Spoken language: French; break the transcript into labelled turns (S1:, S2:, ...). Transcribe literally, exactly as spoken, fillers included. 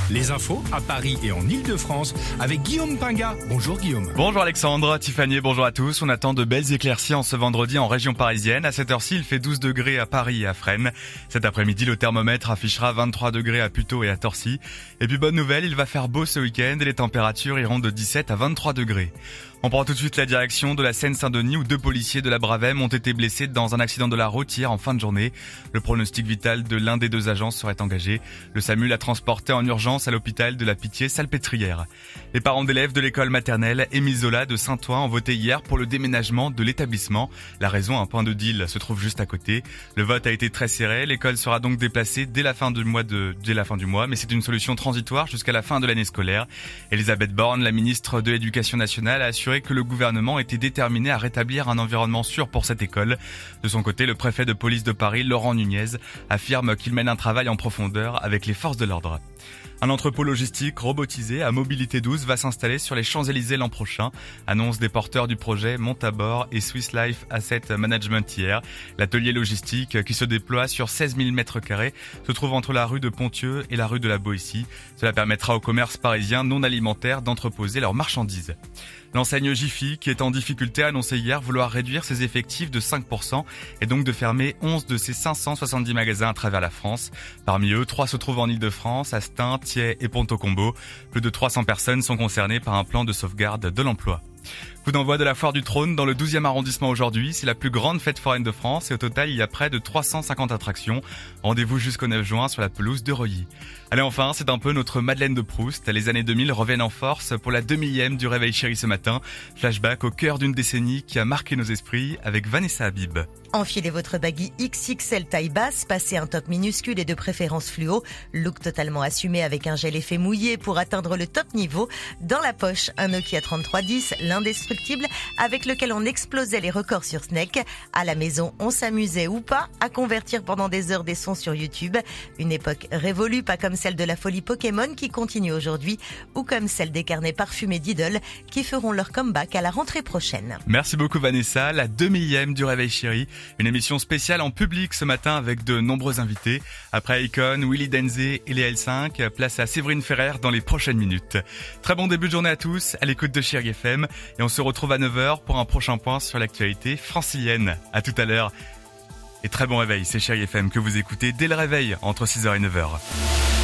S1: Les infos à Paris et en Ile-de-France avec Guillaume Pinga. Bonjour Guillaume.
S2: Bonjour Alexandre, Tiffany, bonjour à tous. On attend de belles éclaircies en ce vendredi en région parisienne. À cette heure-ci, il fait douze degrés à Paris et à Fresnes. Cet après-midi, le thermomètre affichera vingt-trois degrés à Puteaux et à Torcy. Et puis bonne nouvelle, il va faire beau ce week-end et les températures iront de dix-sept à vingt-trois degrés. On prend tout de suite la direction de la Seine-Saint-Denis où deux policiers de la Bravem ont été blessés dans un accident de la route hier en fin de journée. Le pronostic vital de l'un des deux agents serait engagé. Le SAMU l'a transporté en urgence à l'hôpital de la Pitié-Salpêtrière. Les parents d'élèves de l'école maternelle Émile Zola de Saint-Ouen ont voté hier pour le déménagement de l'établissement. La raison, un point de deal se trouve juste à côté. Le vote a été très serré. L'école sera donc déplacée dès la fin du mois de, dès la fin du mois, mais c'est une solution transitoire jusqu'à la fin de l'année scolaire. Elisabeth Borne, la ministre de l'Éducation nationale, a assuré que le gouvernement était déterminé à rétablir un environnement sûr pour cette école. De son côté, le préfet de police de Paris, Laurent Nunez, affirme qu'il mène un travail en profondeur avec les forces de l'ordre. Un entrepôt logistique robotisé à mobilité douce va s'installer sur les Champs-Élysées l'an prochain. Annonce des porteurs du projet Montabor et Swiss Life Asset Management hier. L'atelier logistique qui se déploie sur seize mille mètres carrés se trouve entre la rue de Pontieux et la rue de la Boétie. Cela permettra aux commerces parisiens non alimentaires d'entreposer leurs marchandises. L'enseigne Jiffy, qui est en difficulté, a annoncé hier vouloir réduire ses effectifs de cinq pour cent et donc de fermer onze de ses cinq cent soixante-dix magasins à travers la France. Parmi eux, trois se trouvent en Ile-de-France, à Stein, Thiais et Ponto-Combo. Plus de trois cents personnes sont concernées par un plan de sauvegarde de l'emploi. Coup d'envoi de la Foire du Trône dans le douzième arrondissement aujourd'hui. C'est la plus grande fête foraine de France et au total, il y a près de trois cent cinquante attractions. Rendez-vous jusqu'au neuf juin sur la pelouse de Reuilly. Allez, enfin, c'est un peu notre Madeleine de Proust. Les années deux mille reviennent en force pour la deux millième du Réveil Chéri ce matin. Flashback au cœur d'une décennie qui a marqué nos esprits avec Vanessa Habib.
S3: Enfilez votre baggy X X L taille basse, passez un top minuscule et de préférence fluo. Look totalement assumé avec un gel effet mouillé pour atteindre le top niveau. Dans la poche, un Nokia trente-trois dix, l'indestructible, avec lequel on explosait les records sur Snake. À la maison, on s'amusait ou pas à convertir pendant des heures des sons sur YouTube. Une époque révolue, pas comme celle de la folie Pokémon qui continue aujourd'hui, ou comme celle des carnets parfumés d'Idol qui feront leur comeback à la rentrée prochaine.
S2: Merci beaucoup Vanessa, la deux millième du Réveil Chéri. Une émission spéciale en public ce matin avec de nombreux invités. Après Icon, Willy Denzé et les L cinq, place à Séverine Ferrer dans les prochaines minutes. Très bon début de journée à tous, à l'écoute de Chéri F M. Et on se retrouve à neuf heures pour un prochain point sur l'actualité francilienne. À tout à l'heure. Et très bon réveil, c'est Chéri F M que vous écoutez dès le réveil entre six heures et neuf heures.